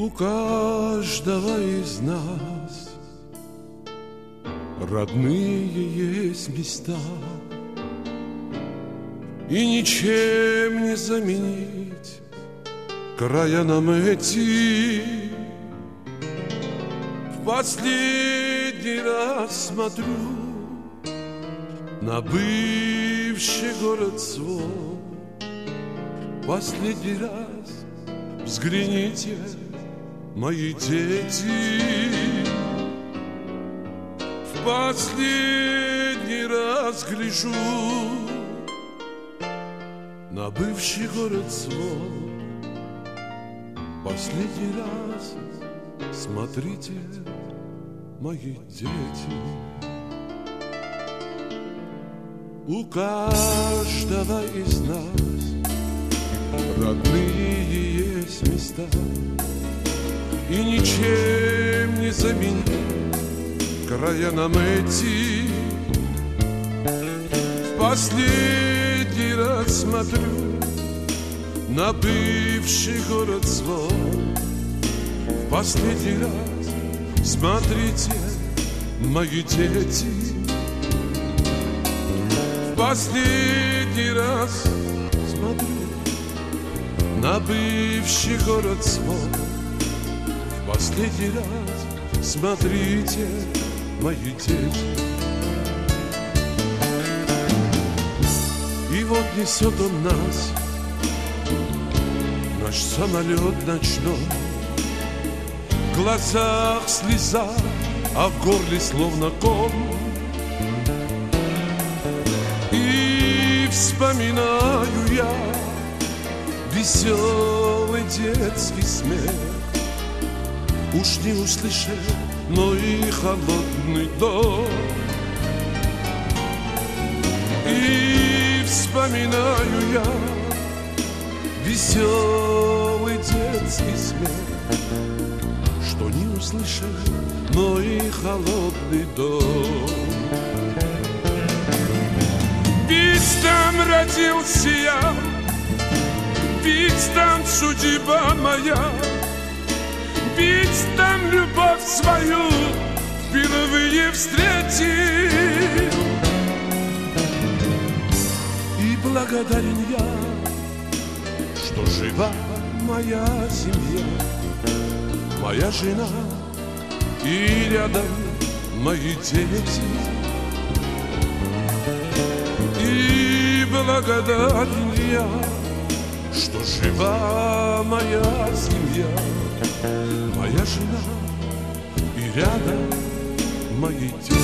У каждого из нас родные есть места, и ничем не заменить края нам эти. В последний раз смотрю на бывший город свой. Последний раз взгляните, мои дети. В последний раз гляжу на бывший город свой. Последний раз смотрите, мои дети. У каждого из нас родные есть места, и ничем не заменить края нам эти. В последний раз смотрю на бывший город свой. В последний раз смотрите, мои дети. В последний раз смотрю на бывший город свой. В последний раз смотрите, мои дети. И вот несет он нас, наш самолет ночной. В глазах слеза, а в горле словно ком. И вспоминаю я веселый детский смех. Уж не услышал, но и холодный дождь. И вспоминаю я веселый детский смех, что не услышал, но и холодный дождь. Ведь там родился я, ведь там судьба моя, ведь там любовь свою впервые встретил. И благодарен я, что жива моя семья, моя жена и рядом мои дети. И благодарен я, что жива моя семья, моя жена и рядом мои дети.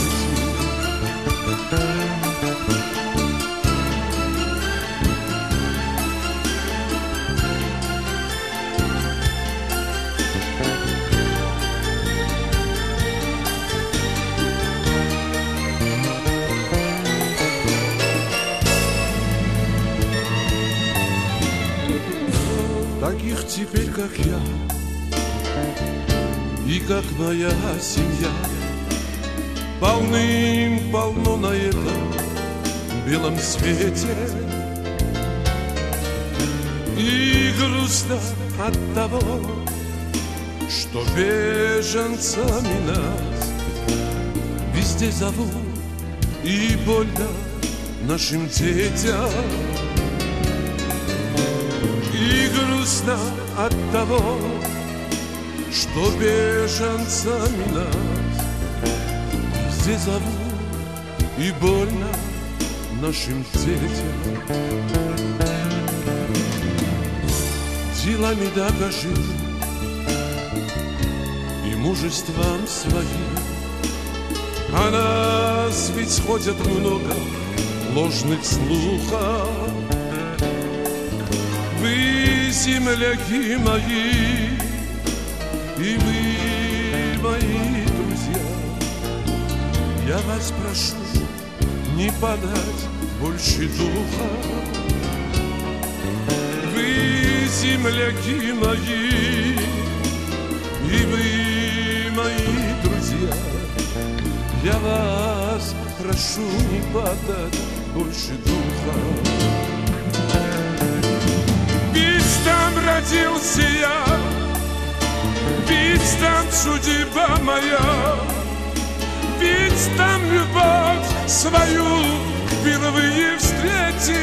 Таких теперь, как я, и как моя семья, полным-полно на этом белом свете. И грустно от того, что беженцами нас везде зовут, и больно нашим детям. И грустно от того, что беженцами нас везде зовут, и больно нашим детям. Делами докажи и мужеством своим, а нас ведь ходят много ложных слухов. Вы, земляки мои, и вы, мои друзья, я вас прошу не подать больше духа. Вы, земляки мои, и вы, мои друзья, я вас прошу не подать больше духа. Ведь там родился я, там судьба моя, ведь там любовь свою впервые встретил.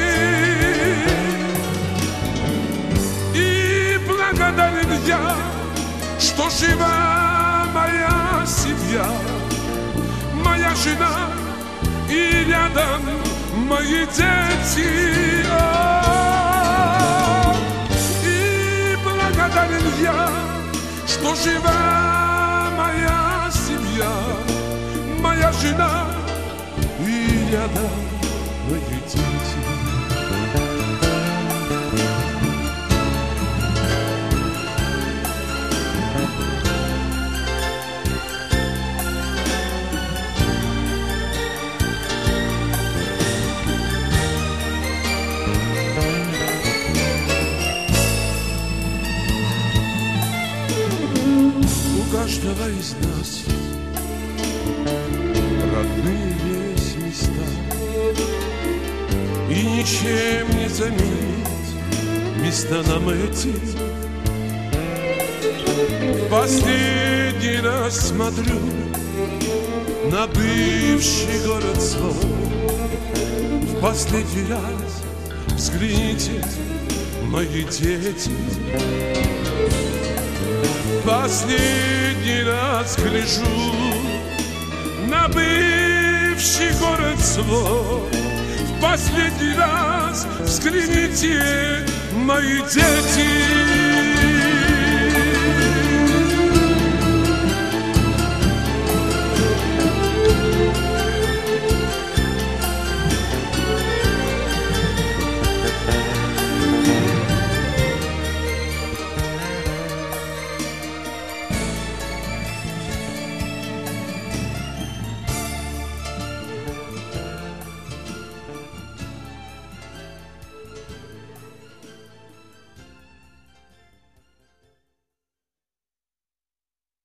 И благодарен я, что жива моя семья, моя жена и рядом мои дети. И благодарен я, что жива моя семья, моя жена и рядом мои дети. У каждого из нас родные есть места, и ничем не заменить места нам эти. Последний раз смотрю на бывший город свой. В последний раз взгляните, мои дети. Последний раз гляжу на бывший город свой. В последний раз взгляните, мои дети.